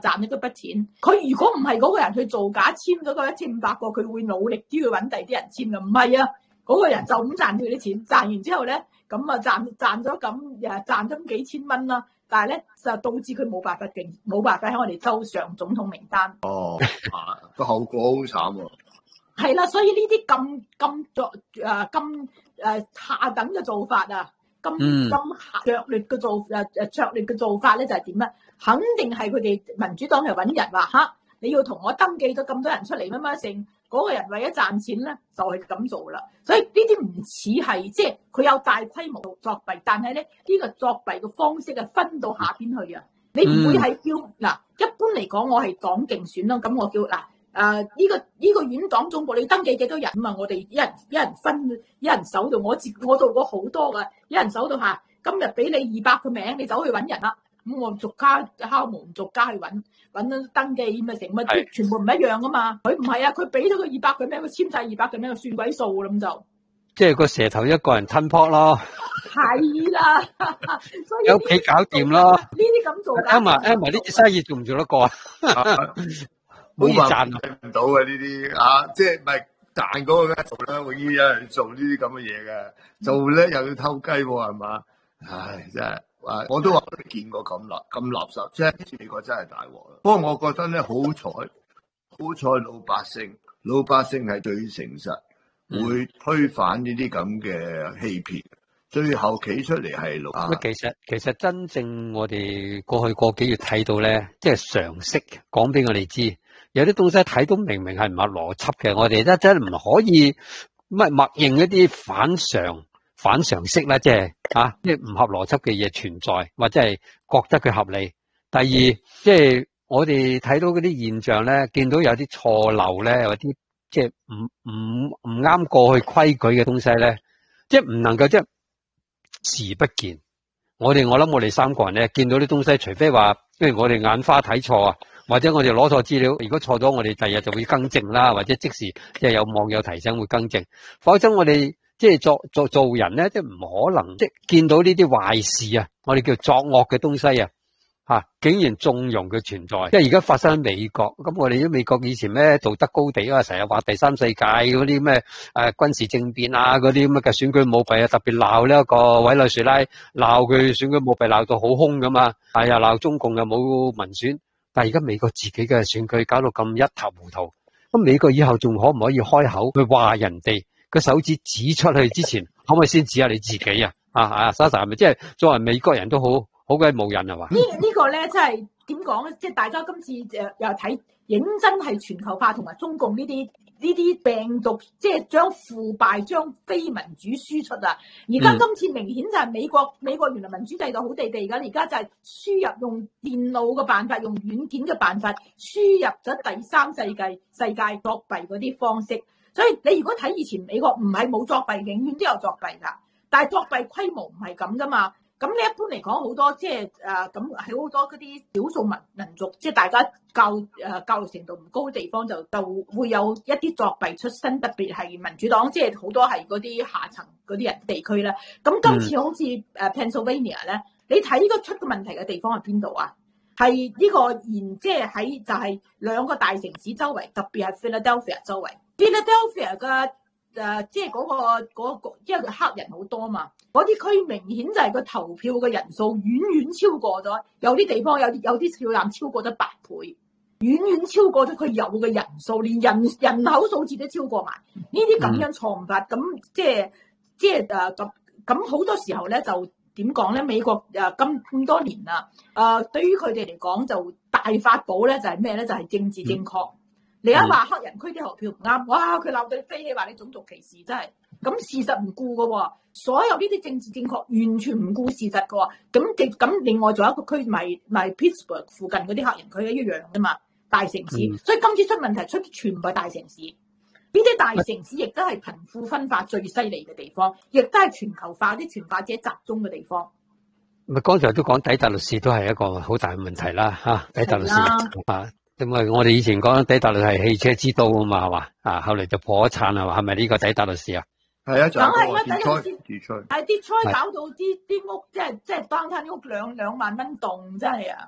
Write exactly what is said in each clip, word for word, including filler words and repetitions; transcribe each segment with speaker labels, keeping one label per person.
Speaker 1: 賺咗嗰筆錢。佢如果唔係嗰個人去造假簽咗嗰一千五百個，佢會努力啲去揾第二啲人簽嘅。唔係啊，嗰、嗰個人就咁賺佢啲錢，賺完之後咧，咁啊賺賺咗咁誒賺咗幾千蚊啦。但係咧就導致佢冇辦法競冇辦法喺我哋州上總統名單。
Speaker 2: 哦，個後果好慘喎。
Speaker 1: 係啦，所以呢啲咁咁作誒咁誒下等嘅做法啊，咁咁拙劣嘅做誒誒拙劣嘅做法咧，就係點咧？肯定係佢哋民主黨係揾人話嚇，你要同我登記咗咁多人出嚟乜乜剩，嗰個人為咗賺錢咧，就係咁做啦。所以呢啲唔似係即係佢有大規模作弊，但係咧呢個作弊嘅方式係分到下邊去啊。你唔會係叫嗱，一般嚟講我係黨競選啦，咁我叫嗱。誒、呃，呢、這個呢、這個院黨總部你登記幾多人啊？我哋一人一人分一人手度，我接我做過好多噶，一人手度下，今日俾你二百個名，你走去揾人啦。咁我逐家敲門，逐家去揾揾登記咁啊，成乜全部唔一樣噶嘛？佢唔係啊，佢俾咗個二百個名，佢簽晒二百個名，算鬼數啦咁就。即
Speaker 3: 係個蛇頭一個人吞泡咯。
Speaker 1: 係啦，所以
Speaker 3: 喺屋企搞掂咯。
Speaker 1: 呢啲咁做。
Speaker 3: Emma Emma 呢隻生意做唔做得過啊？
Speaker 2: 冇辦法賺唔到嘅呢啲啊，即係咪賺嗰個咧做咧，永遠有人做呢啲咁嘅嘢嘅，做咧又要偷雞喎，係嘛？唉，真係，我都話未見過咁垃咁垃圾，即係美國真係大鑊啦。不過我覺得咧，好彩好彩老百姓老百姓係最誠實，嗯、會推反呢啲咁嘅欺騙，最後企出嚟係老。
Speaker 3: 咁其實其實真正我哋過去個幾月睇到咧，即係常識講俾我哋知。有啲東西睇到明明係唔合邏輯嘅，我哋真真唔可以乜默認一啲反常反常識啦，即係啊，即係唔合邏輯嘅嘢存在，或者係覺得佢合理。第二，即係我哋睇到嗰啲現象咧，見到有啲錯漏咧，有啲即係唔唔唔啱過去規矩嘅東西咧，即係唔能夠即係視不見。我哋我諗我哋三個人咧，見到啲東西，除非話因為我哋眼花睇錯啊。或者我哋攞錯資料，如果錯咗，我哋第日就會更正啦，或者即時即係有網友提醒會更正。否則我哋即係做做做人咧，即係唔可能即係見到呢啲壞事啊，我哋叫作惡嘅東西啊，吓竟然縱容佢存在。即係而家發生喺美國，咁我哋啲美國以前咩道德高地啊，成日話第三世界嗰啲咩誒軍事政變啊，嗰啲咁嘅選舉舞弊啊，特別鬧呢一個委內瑞拉，鬧佢選舉舞弊鬧到好兇噶嘛，係啊鬧中共又冇民選。但係而家美國自己嘅選舉搞到咁一塌糊塗，咁美國以後仲可唔可以開口去話人哋個手指指出去之前，可唔可以先指下你自己啊？啊啊，莎莎係咪即係作為美國人都好好鬼冇癮係嘛？
Speaker 1: 呢呢個咧真係點講咧？即係大家今次誒又睇認真係全球化同埋中共呢啲呢啲病毒，即係將腐敗、將非民主輸出啊！而家今次明顯就係美國、嗯、美國原來民主制度好地地㗎，而家就係輸入用電腦嘅辦法、用軟件嘅辦法輸入咗第三世界世界作弊嗰啲方式。所以你如果睇以前美國唔係冇作弊，永遠都有作弊㗎，但係作弊規模唔係咁㗎嘛。咁你一般嚟講好多即係誒咁係好多嗰啲少數民民族，即係大家教誒、呃、教育程度唔高嘅地方就就會有一啲作弊出身，特別係民主黨，即係好多係嗰啲下層嗰啲人地區咧。咁今次好似誒 Pennsylvania 咧，你睇呢個出個問題嘅地方係邊度啊？係呢個現即係喺就係兩個大城市周圍，特別係 Philadelphia 周圍。Philadelphia 嘅誒、呃，即係嗰、那個嗰個，因為黑人好多嘛，嗰啲區明顯就係個投票嘅人數遠遠超過咗，有啲地方有啲有啲票站超過咗八倍，遠遠超過咗佢有嘅人數，連人人口數字都超過埋。呢啲咁樣錯誤法，咁、嗯、即係即係誒咁咁好多時候咧，就點講咧？美國誒咁咁多年啦，誒、呃、對於佢哋嚟講就大法寶咧，就係咩咧？就係、是、政治正確。嗯你一話黑人區啲投票唔啱，哇！佢鬧到你飛起，話你種族歧視，真係咁事實唔顧嘅喎。所有呢啲政治正確完全唔顧事實嘅喎。咁嘅咁，另外仲有一個區，咪咪 Pittsburgh 附近嗰啲黑人區一樣啫嘛，大城市。嗯、所以今次出問題出全部係大城市，呢啲大城市亦都係貧富分化最犀利嘅地方，亦都係全球化啲傳化者集中嘅地方。
Speaker 3: 咪剛才都講底特律市都係一個好大嘅問題啦，嚇底特律市啊。因為我哋以前講底特律係汽車之都啊嘛，係嘛啊，後嚟就破咗產係嘛，係咪呢個底特律市啊？
Speaker 2: 係啊，就係
Speaker 1: 啊，底特律
Speaker 2: 市，
Speaker 1: 係跌災搞到啲啲屋，即係即係單間屋兩兩萬蚊棟，真係啊！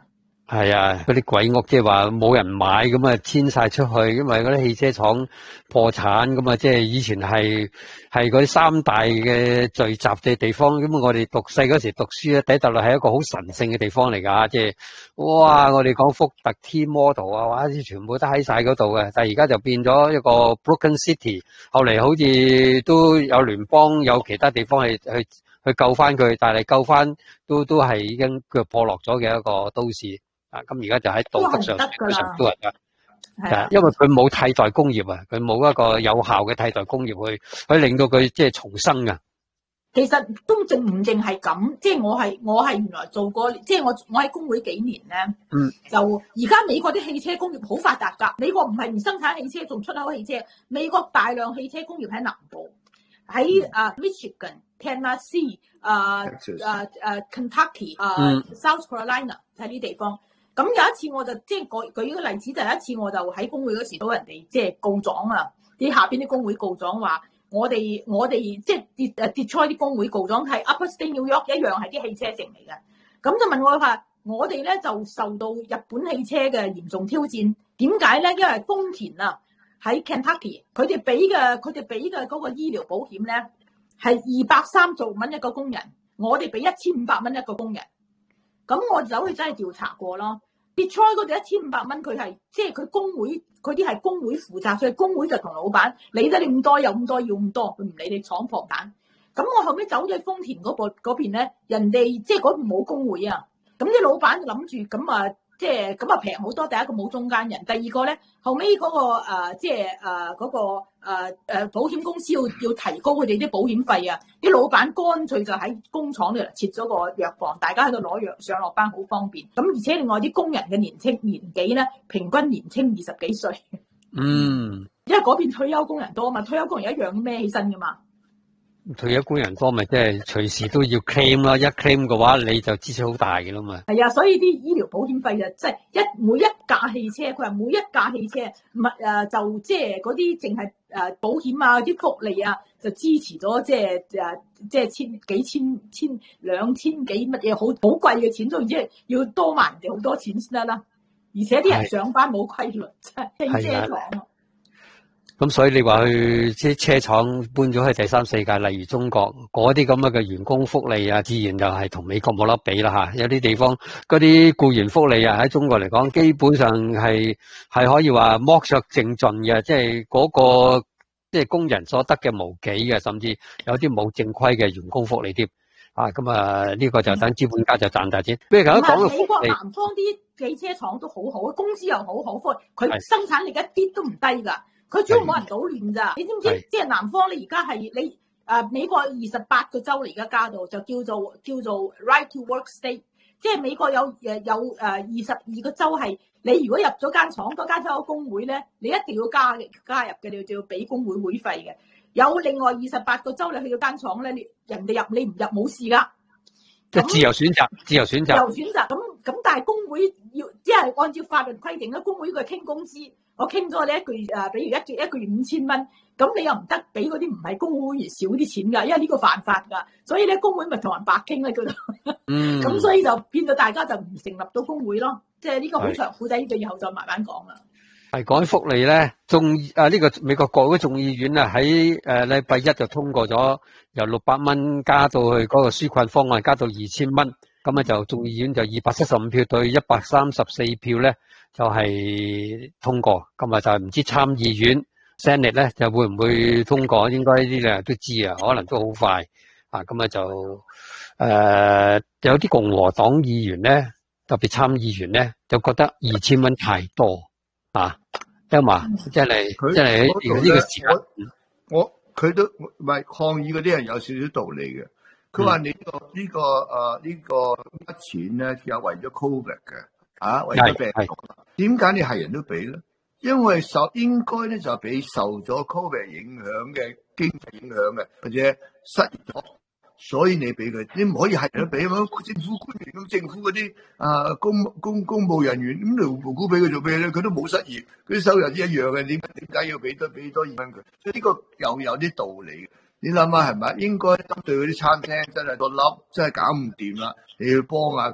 Speaker 3: 係啊，嗰啲鬼屋即係話冇人買咁啊，遷晒出去，因為嗰啲汽車廠破產咁啊，即係以前係係嗰啲三大嘅聚集嘅地方。咁我哋讀細嗰時讀書咧，底特律係一個好神聖嘅地方嚟㗎，即係哇！我哋講福特 T model 啊，哇！啲全部都喺晒嗰度嘅，但係而家就變咗一個 broken city。後嚟好似都有聯邦有其他地方去去去救翻佢，但係救翻都都係已經腳破落咗嘅一個都市。啊，咁而家就喺道德上上都係㗎，係啊，因為佢冇替代工業啊，佢冇一個有效嘅替代工業去去令到佢即係重生啊。
Speaker 1: 其實都淨唔淨係咁，即係我係我係原來做過，即係我我喺工會幾年咧，
Speaker 3: 嗯，
Speaker 1: 就而家美國啲汽車工業好發達㗎，美國唔係唔生產汽車，仲出口汽車，美國大量汽車工業喺南部，喺啊 Michigan、Tennessee、啊啊啊 Kentucky、啊 South Carolina 喺呢啲地方。咁有一次我就即係舉舉一個例子，就有一次我就喺工會嗰時到人哋即係告狀啊，啲下邊啲工會告狀話我哋我哋即係跌誒跌出啲工會告狀係 Upstate New York 一樣係啲汽車城嚟嘅，咁就問我話我哋咧就受到日本汽車嘅嚴重挑戰，點解咧？因為豐田啊喺 Kentucky 佢哋俾嘅佢哋俾嘅嗰個醫療保險咧係二百三十蚊一個工人，我哋俾一千五百蚊一個工人。咁我走去真係調查過咯 ，Detroit 嗰度一千五百蚊，佢係即係佢工會，佢啲係工會負責，所以工會就同老闆理得你咁多有咁多要咁多，佢唔理你闖破蛋。咁我後尾走咗去豐田嗰部嗰邊咧，人哋即係嗰邊冇工會啊，咁啲老闆諗住咁啊，即係咁啊平好多。第一個冇中間人，第二個咧後尾嗰、嗰個誒即係誒嗰個誒誒、呃、保險公司要要提高佢哋啲保險費啊，啲老闆乾脆就喺工廠度設咗個藥房，大家喺度攞藥上落班好方便。咁而且另外啲工人嘅年青年紀咧，平均年青二十幾歲。
Speaker 3: 嗯，
Speaker 1: 因為嗰邊退休工人多嘛，退休工人一樣孭起身噶嘛。
Speaker 3: 退休工人多咪即係隨時都要 claim 啦，一 claim 嘅話你就支出好大嘅啦嘛。
Speaker 1: 係啊，所以啲醫療保險費就即係一每一架汽車，佢話每一架汽車唔係誒就即係嗰啲淨係誒保險啊啲福利啊，就支持咗即係誒即係千幾千千兩千幾乜嘢好好貴嘅錢，總之係要多還人哋好多錢先得啦。而且啲人上班冇規律，真係汽車廠。
Speaker 3: 咁所以你話去即係車廠搬咗去第三世界，例如中國嗰啲咁嘅嘅員工福利啊，自然就係同美國冇得比啦吓。有啲地方嗰啲僱員福利啊，喺中國嚟講，基本上係係可以話剝削淨盡嘅，即係嗰個即係工人所得嘅無幾嘅，甚至有啲冇正規嘅員工福利添。啊，咁啊呢個就等資本家就賺大錢。譬如頭先講嘅福利，
Speaker 1: 美國南方啲汽車廠都好好，工資又好好，佢生產力一啲都唔低噶。佢主要冇人搗亂咋，你知唔知？即係南方你而家係你誒、呃、美國二十八個州嚟，而家加到就叫做叫做 Right to Work State， 即係美國有誒有誒二十二個州係你如果入咗間廠，嗰間廠有工會咧，你一定要加嘅加入嘅，你就要俾工會會費嘅。有另外二十八個州你去到間廠咧，你人哋入你唔入冇事噶，
Speaker 3: 即係自由選擇，自由選擇。
Speaker 1: 自由選擇咁咁，但係工會要即係按照法律規定咧，工會佢傾工資。我傾咗你一個月誒，比如一個一個月五千蚊，咁你又唔得俾嗰啲唔係工會員少啲錢㗎，因為呢個犯法㗎，所以咧工會咪同人白傾咧叫做，嗯，咁所以就變到大家就唔成立到工會咯，即係呢個好長故仔，呢個以後再慢慢講啦。係
Speaker 3: 講起福利咧，眾啊呢個美國國會眾議院啊喺誒禮拜一就通過咗由六百蚊加到去嗰個紓困方案，加到二千蚊，咁啊就眾議院就二百七十五票對一百三十四票咧。就係通過，咁啊就係唔知參議院 Senate 咧就會唔會通過？應該呢啲人都知啊，可能都好快啊。咁啊就誒、呃、有啲共和黨議員咧，特別參議員咧，就覺得二千蚊太多啊。Emma，即係即係呢個時間，
Speaker 2: 我佢都唔係抗議嗰啲人有少少道理嘅。佢話你呢、這個呢、這個誒呢、呃這個筆錢咧，有為咗 Covid 嘅。啊，為咗病毒，點解你係人都俾咧？因為受應該咧就係俾受咗 Covid 影響嘅經濟影響嘅，或者失業咗，所以你俾佢，你唔可以係人都俾啊嘛。政府官員咁，政府嗰啲啊公公公務人員咁你無辜俾佢做咩咧？佢都冇失業，佢啲收入一樣嘅，點點解要俾多俾多二蚊佢？所以呢個又有啲道理。你諗下係咪？應該針對嗰啲餐廳真係個粒真係搞唔掂啦，你要幫下佢。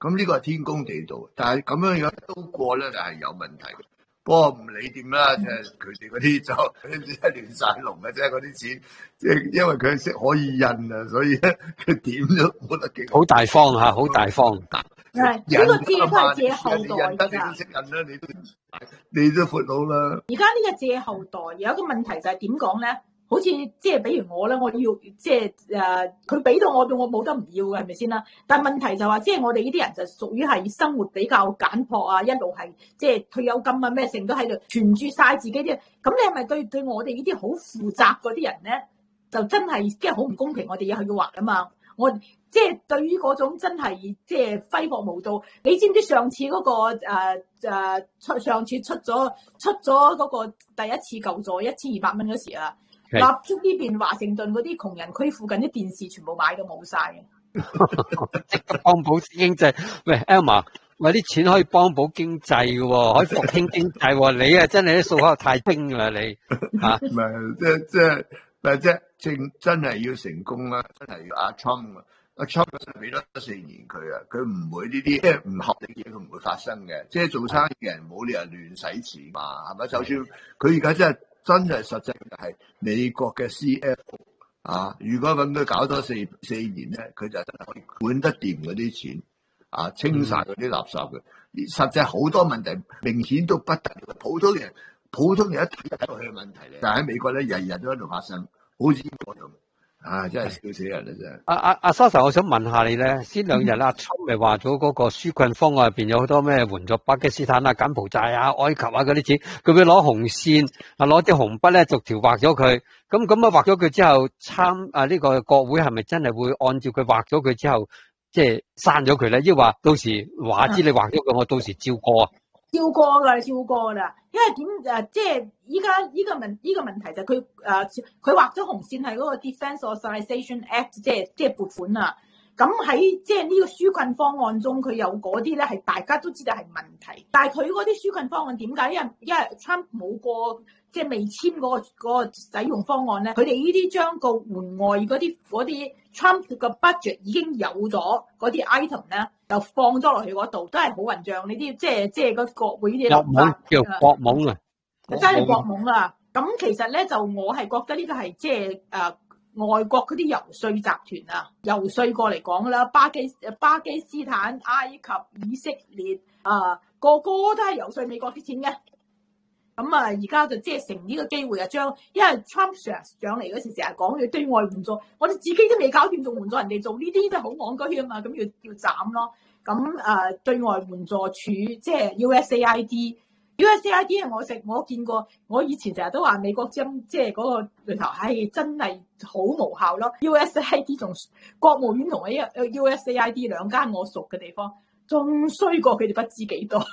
Speaker 2: 咁呢個係天公地道，但係咁樣樣都過咧就係有問題嘅。不過唔理點啦，即係佢哋嗰啲就即係亂晒龍嘅啫，嗰啲錢即係因為佢識可以印啊，所以咧佢點都冇得幾
Speaker 3: 好大方嚇，好大方。
Speaker 1: 係呢個借都係借後代
Speaker 2: 㗎，你都識印啦，你都你都闊佬啦。
Speaker 1: 而家呢個借後代有一個問題就係點講咧？好似即係比如我咧，我要即係誒，佢俾到我，我冇得唔要嘅，係咪先啦？但係問題就話，即係我哋呢啲人就屬於係生活比較簡樸啊，一路係即係退休金啊咩成都喺度存住晒自己啲。咁你係咪對對我哋呢啲好負責嗰啲人咧，就真係即係好唔公平？我哋要去還啊嘛！我即係對於嗰種真係即係揮霍無度。你知唔知上次嗰、嗰個誒誒出上次出咗出咗嗰個第一次救助一千二百蚊嗰時啊？立足呢邊華盛頓嗰啲窮人區附近啲電視全部買到冇晒嘅，
Speaker 3: 即刻幫補經濟。喂 Elma， 喂啲錢可以幫補經濟嘅喎，可以復興經濟喎。你啊真係啲數學太精啦你嚇。
Speaker 2: 唔係即係即係，但係即係正真係要成功啦，真係要阿 Trump 啊，阿 Trump 俾咗四年佢啊，佢唔會呢啲即係唔合理嘅嘢，佢唔會發生嘅。即係做生意嘅人冇理由亂使錢嘛，係咪？就算佢而家真係。真係實際係美國嘅 C F O 啊！如果揾佢搞多四四年咧，佢就真係可以管得掂嗰啲錢啊，清晒嗰啲垃圾嘅。實際好多問題明顯都不得了，普通人普通人一睇就睇落去嘅問題嚟。但係喺美國咧，日日都喺度發生，好似英國咁。啊！真係笑死人啦！真係。阿
Speaker 3: 阿阿 Sasha， 我想問下你咧，先兩日阿 Trump 咪話咗嗰個紓困方案入邊有好多咩援助巴基斯坦啊、柬埔寨啊、埃及啊嗰啲錢，佢會攞紅線啊，攞啲紅筆咧逐條畫咗佢。咁咁啊畫咗佢之後，參啊呢個國會係咪真係會按照佢畫咗佢之後，即係刪咗佢咧？抑或話到時話知你畫咗佢，我到時照過啊？
Speaker 1: 照過噶，照過啦。因為點誒，即係依家依個問依個問題就係佢誒，佢畫咗紅線係嗰個 Defense Authorization Act，即係即係撥款啊。咁喺即係呢個紓困方案中，佢有嗰啲咧係大家都知道係問題。但係佢嗰啲紓困方案點解？因為因為 Trump 冇過即係未簽嗰個嗰個使用方案咧，佢哋呢啲將個援外嗰啲嗰啲 Trump 嘅 budget 已經有咗嗰啲 item 咧，就放咗落去嗰度，都係好混帳。呢啲即係即係個國會啲
Speaker 3: 諗法叫國懵啊，
Speaker 1: 真係國懵啊！咁其實咧就我係覺得呢個係即係誒。外國嗰啲遊說集團啊，遊說過嚟講啦，巴基巴基斯坦、埃及、以色列啊，個個都係遊說美國啲錢嘅。咁啊，而家就即係乘呢個機會啊，將因為 Trump 上上嚟嗰時成日講要對外援助，我哋自己都未搞掂，仲援助人哋做呢啲都係好戇居啊嘛，咁要要斬咯。咁啊，對外援助處即係 U S A I D。U S A I D 係我食，我見過。我以前成日都話美國針，即係嗰個裏頭係真係好無效咯。U S A I D 同國務院同埋 U S A I D 兩間我熟嘅地方，仲衰過佢哋不知幾多。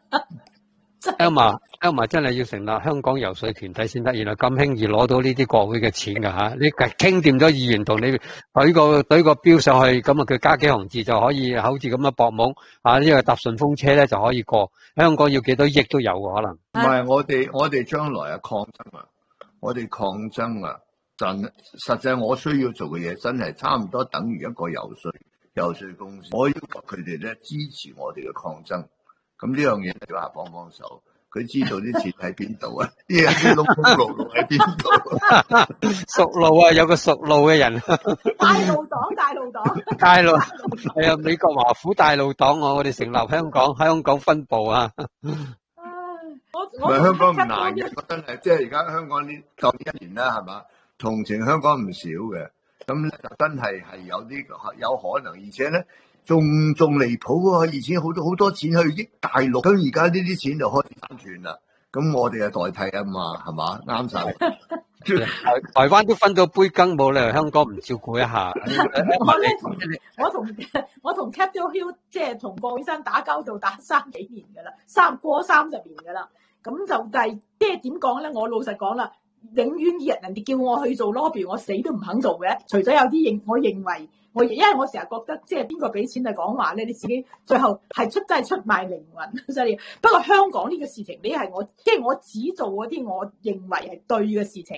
Speaker 3: Elma Elma 真係要成立香港游說團體先得，原來咁輕易攞到呢啲國會嘅錢㗎嚇！你傾掂咗議員同你舉個舉個標上去，咁啊佢加幾行字就可以好似咁樣搏懵啊！呢個搭順風車咧就可以過。香港要幾多億都有喎，可能。
Speaker 2: 唔係我哋我哋將來啊抗爭啊，我哋抗爭啊，真實際我需要做嘅嘢真係差唔多等於一個游說游說公司。我要求佢哋咧支持我哋嘅抗爭。咁呢樣嘢就話幫幫手，佢知道啲錢喺邊度啊？啲嘢啲窿窿路路喺邊度？
Speaker 3: 熟路啊，有個熟路嘅人。
Speaker 1: 大路黨，大路黨。
Speaker 3: 大路係啊，美國華府大路黨啊，我哋成立香港香港分部啊。
Speaker 1: 我
Speaker 2: 唔係香港唔難嘅，真係即係而家香港呢舊一年啦，係嘛？同情香港唔少嘅，咁咧就真係係有啲有可能，而且咧。仲仲離譜啊！以前好多好多錢去益大陸，咁而家呢啲錢就開始反轉啦。咁我哋就代替啊嘛，係嘛？啱晒。
Speaker 3: 台台灣都分到杯羹，冇理由香港唔照顧一下。
Speaker 1: 我咧同我同我同 Capitol Hill 即係同郭先生打交道打三幾年㗎啦，三過三十年㗎啦。咁就係即係點講咧？我老實講啦，永遠以人人哋叫我去做 lobby，我死都唔肯做嘅。除咗有啲認，我認為。我因為我成日覺得即係邊個俾錢嚟講話咧，你自己最後係出真係出賣靈魂，所以不過香港呢個事情，你係我即係我只做嗰啲我認為係對嘅事情，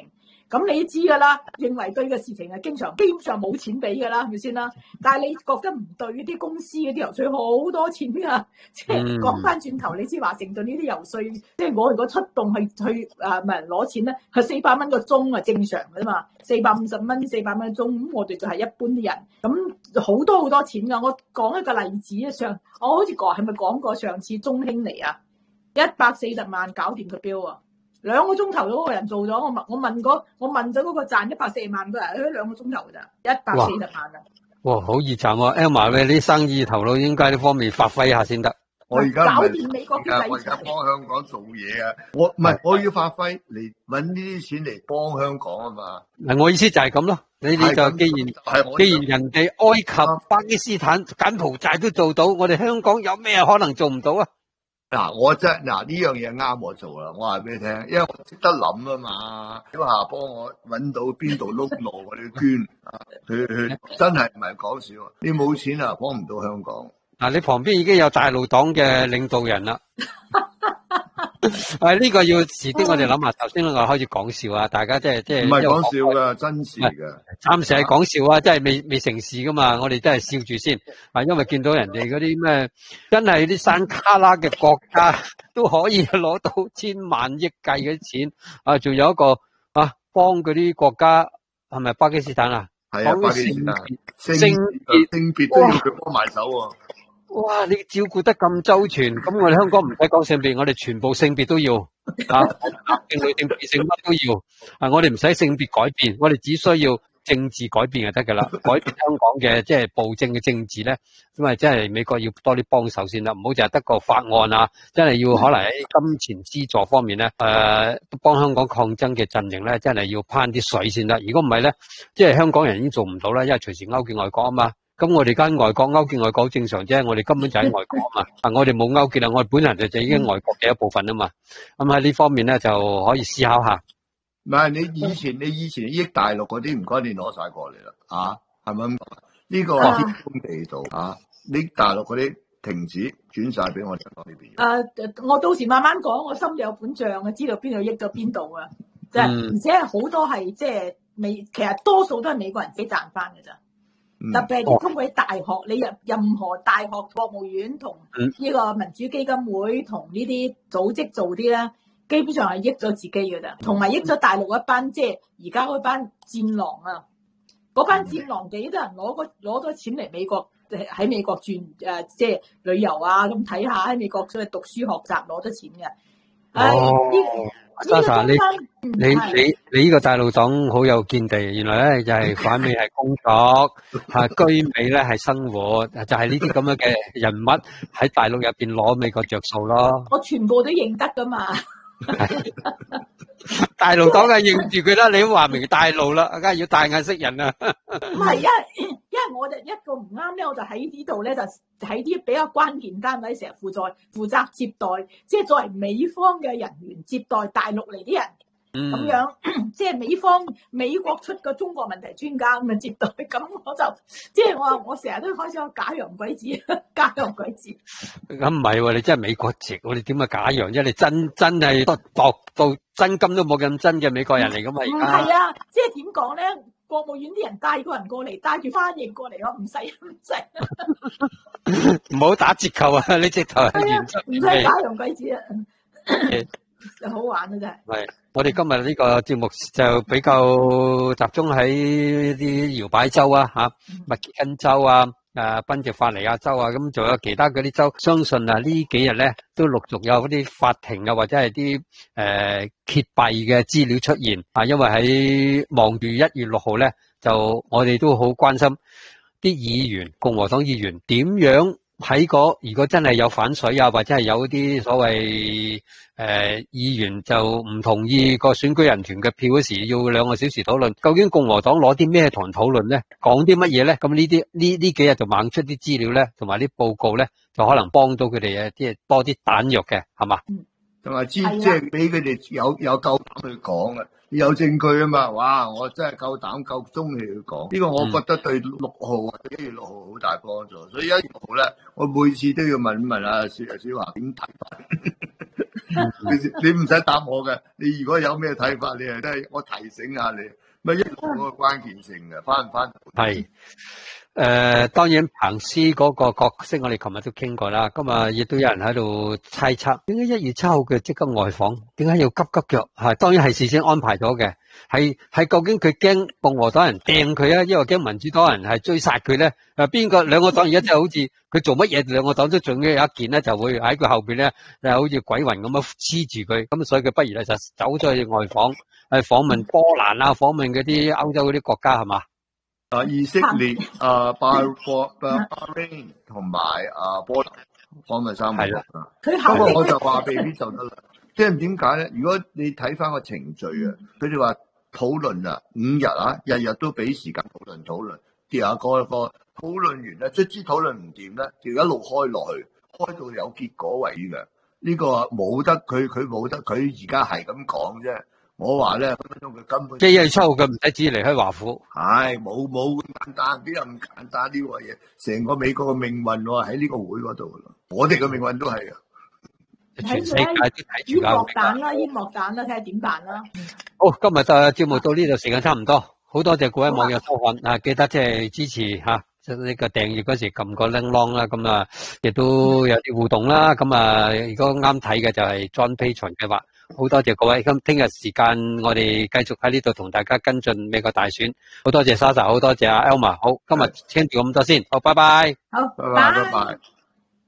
Speaker 1: 咁你都知㗎啦，認為對嘅事情係經常基本上冇錢俾㗎啦，係咪先啦？但係你覺得唔對呢啲公司嗰啲游説好多錢㗎，即係講翻轉頭，你知華盛頓呢啲游説，即係我如果出動去去誒問人攞錢咧，係四百蚊個鐘啊，正常㗎嘛，四百五十蚊、四百蚊個鐘，咁我哋就係一般啲人，咁好多好多錢㗎。我講一個例子啊，上我好似講係咪講過上次中興嚟啊，一百四十萬搞掂個標啊！兩個鐘頭嗰個人做咗，我問我問過我問咗嗰個賺一百四十萬個人，佢兩個鐘頭咋，一百四十萬啊！
Speaker 3: 哇，好易賺喎 ！Emma 你啲生意頭腦應該呢方面發揮下先得。
Speaker 2: 我而家
Speaker 1: 搞掂美國嘅
Speaker 2: 我而家幫香港做嘢啊！我唔係我要發揮嚟搵呢啲錢嚟幫香港啊嘛。
Speaker 3: 嗱，我意思就係咁咯。你你就既然既然人哋埃及、巴基斯坦、柬埔寨都做到，我哋香港有咩可能做唔到啊？
Speaker 2: 嗱，我真嗱呢樣嘢啱我做啦，我話俾你聽，因為我識得諗啊嘛，小夏幫我搵到邊度碌路我哋捐啊，佢佢真係唔係講笑，你冇錢啊幫唔到香港。
Speaker 3: 嗱，你旁邊已經有大陸黨嘅領導人啦。誒，呢個要遲啲我哋諗下。頭先我開始講笑啊，大家即係即係唔
Speaker 2: 係講笑噶，真事噶。
Speaker 3: 暫時係講笑啊，即係未未成事噶嘛。我哋真係笑住先啊，因為見到人哋嗰啲咩，真係啲山卡拉嘅國家都可以攞到千萬億計嗰啲錢啊，仲有一個啊，幫嗰啲國家係咪巴基斯坦啊？
Speaker 2: 係啊，巴基斯坦性
Speaker 3: 性
Speaker 2: 別性別都要佢幫埋手喎。
Speaker 3: 哇！你照顧得咁周全，咁我哋香港唔使講性別，我哋全部性別都要啊，性女性異性乜都要啊！我哋唔使性別改變，我哋只需要政治改變就得噶啦。改變香港嘅即係暴政嘅政治咧，因為真係美國要多啲幫手先啦，唔好淨係得個法案啊，真係要可能喺金錢資助方面咧，誒、呃，幫香港抗爭嘅陣營咧，真係要攀啲水先得。如果唔係咧，即係香港人已經做唔到啦，因為隨時勾結外國啊嘛。咁我哋間外國勾結外國正常啫，我哋根本就喺外國啊嘛，啊我哋冇勾結啦，我哋本人就就已經外國嘅一部分啊嘛，咁喺呢方面咧就可以思考下。
Speaker 2: 唔係你以前你以前益大陸嗰啲唔該你攞晒過嚟啦，啊係咪咁？呢個天公地道啊，你大陸嗰啲停止轉晒俾我哋香港呢邊。
Speaker 1: 誒，我到時慢慢講，我心裏有本賬啊，知道邊度益咗邊度啊，即係而且係好多係即係美，其實多數都係美國人自己賺翻嘅咋。特別係啲通過啲大學，你入任何大學、國務院同呢個民主基金會同呢啲組織做啲咧，基本上係益咗自己嘅咋，同埋益咗大陸一班即係而家嗰班戰狼啊！嗰班戰狼幾多人攞個攞咗錢嚟美國喺美國轉誒，即係旅遊啊咁睇下喺美國所謂讀書學習攞咗錢嘅。唉，呢
Speaker 3: 莎莎，你你你你呢個大陸黨好有見地，原來咧就係反美係工作，吓居美咧係生活，就係呢啲咁樣嘅人物喺大陸入邊攞美國着數咯。
Speaker 1: 我全部都認得噶嘛。
Speaker 3: 大陸黨係認住佢啦，你都話明大陸啦，梗係要大眼識人啊。
Speaker 1: 唔係，因為因為我就一個唔啱咧，我就喺呢度咧就喺啲比較關鍵單位成日負責負責接待，即係作為美方嘅人員接待大陸嚟啲人。咁、嗯、樣即係美方美國出個中國問題專家咁啊接待，咁我就即係我我成日都開始有假洋鬼子，假洋鬼子。
Speaker 3: 咁唔係喎，你真係美國籍，我哋點啊假洋啫？你真真係度到真金都冇咁真嘅美國人嚟噶嘛？
Speaker 1: 唔係啊，即係點講咧？國務院啲人帶個人過嚟，帶住翻譯過嚟咯，唔使唔使。
Speaker 3: 唔好打折扣啊！呢直頭係原則，
Speaker 1: 唔使假洋鬼子啊！好玩啊真係。係，
Speaker 3: 我哋今日呢個節目就比較集中喺啲搖擺州啊，吓密歇根州啊，誒賓夕法尼亞州啊，咁仲有其他嗰啲州，相信啊呢幾日咧都陸續有嗰啲法庭啊或者係啲誒揭弊嘅資料出現啊，因為喺望住一月六號咧，就我哋都好關心啲議員，共和黨議員點樣。喺個如果真係有反水啊，或者係有啲所謂誒、呃、議員就唔同意個選舉人團嘅票嗰時，要兩個小時討論，究竟共和黨攞啲咩同人討論咧？講啲乜嘢咧？咁呢啲呢呢幾日就猛出啲資料咧，同埋啲報告咧，就可能幫到佢哋嘅，即係多啲彈藥嘅，係嘛？
Speaker 2: 同埋知即係俾佢哋有有夠膽去講啊！有證據啊嘛，哇！我真係夠膽夠中意去講，呢個我覺得對六號或者一月六號好大幫助。所以一月六號咧，我每次都要問問阿小小華點睇法。 你你唔使答我嘅，你如果有咩睇法，你係都係我提醒下你，咪一路嗰個關鍵性嘅，翻唔翻？
Speaker 3: 係。誒、呃，當然彭斯嗰個角色我哋琴日都傾過啦，今日亦都有人喺度猜測，點解一月七號佢即刻外訪，點解要急急腳？係當然係事先安排咗嘅，係係究竟佢驚共和黨人掟佢啊，因為驚民主黨人係追殺佢咧？誒，邊個兩個黨而家真係好似佢做乜嘢，兩個黨都仲有一件咧，就會喺佢後邊咧，就好似鬼魂咁樣黐住佢，咁所以佢不如咧就走咗去外訪，係訪問波蘭啊，訪問嗰啲歐洲嗰啲國家係嘛？
Speaker 2: 啊，以色列、啊巴波、巴巴林同埋啊波蘭，訪問三個國家。佢後邊我就話未必就得啦。即係點解咧？如果你睇翻個程序啊，佢哋話討論啊五日啊，日日都俾時間討論討論，跌下個個討論完咧，卒之討論唔掂咧，就一路開落去，開到有結果為止嘅。呢個冇得佢佢冇得，佢而家係咁講啫。我話咧，分分鐘佢根本即係一月七號佢唔使自己離開華府，係冇冇咁簡單，邊有咁簡單呢個嘢？成個美國嘅命運喎喺呢個會嗰度咯，我哋嘅命運都係啊！全世界都睇住
Speaker 1: 煙幕彈啦，煙幕彈啦，睇下點辦啦。
Speaker 3: 好，今日嘅節目到呢度，時間差唔多，好多謝各位網友收看啊！記得即係支持吓，即係呢個訂閱嗰時撳個鈴啷啦，咁啊，亦都有啲互動啦。咁啊，如果啱睇嘅就係 John Patron 計劃。好多謝各位，咁聽日時間我哋繼續喺呢度同大家跟進美國大選。好多謝 Sasa， 好多謝阿 Elma， 好，今日傾住咁多先，好，拜拜。
Speaker 1: 好，
Speaker 2: 拜拜，拜拜。